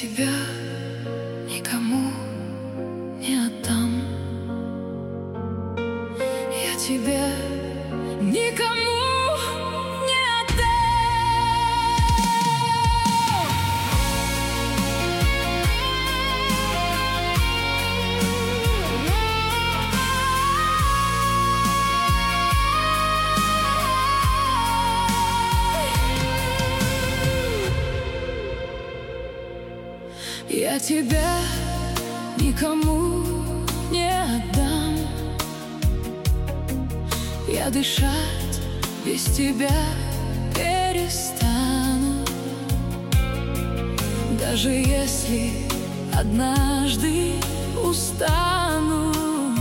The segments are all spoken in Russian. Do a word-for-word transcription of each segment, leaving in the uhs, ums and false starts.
тебя никому не отдам. Я тебя никому не отдам. Я тебя никому не отдам. Я дышать без тебя перестану. Даже если однажды устану,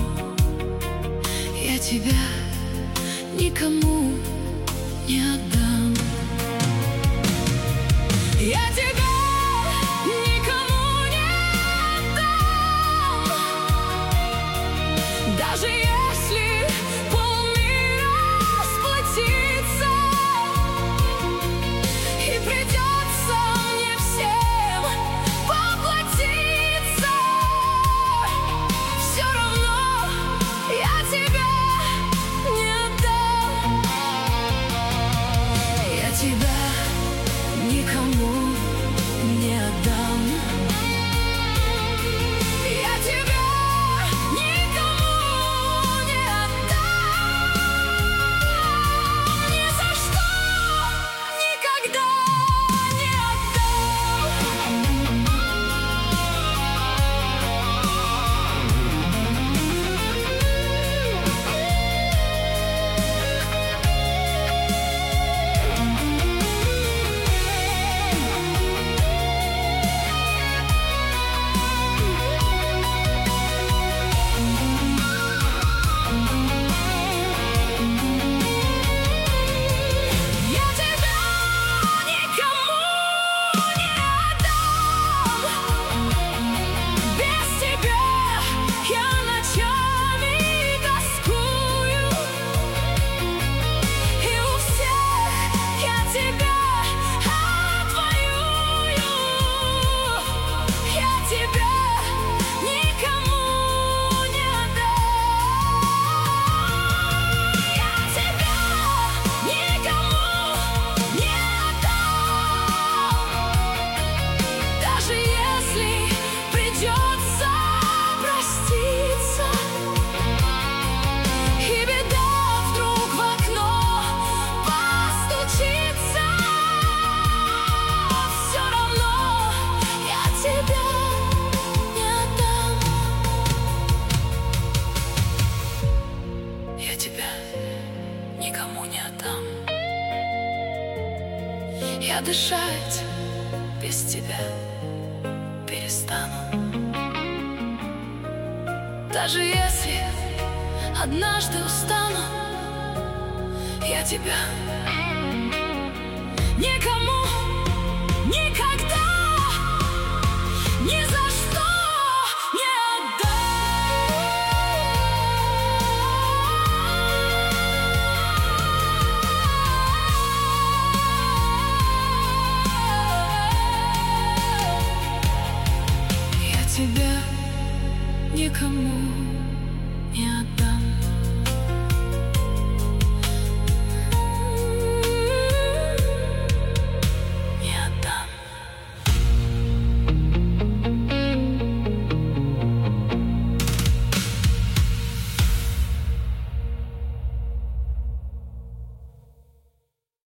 я тебя никому не отдам. Я тебя даже если полмира сплотится, и придется мне всем поплатиться, все равно я тебя не отдам. Я тебя никому не отдам. Я тебя никому не отдам. Я дышать без тебя перестану. Даже если однажды устану, я тебя никому никогда ни за что не отдам. Я тебя никому не отдам.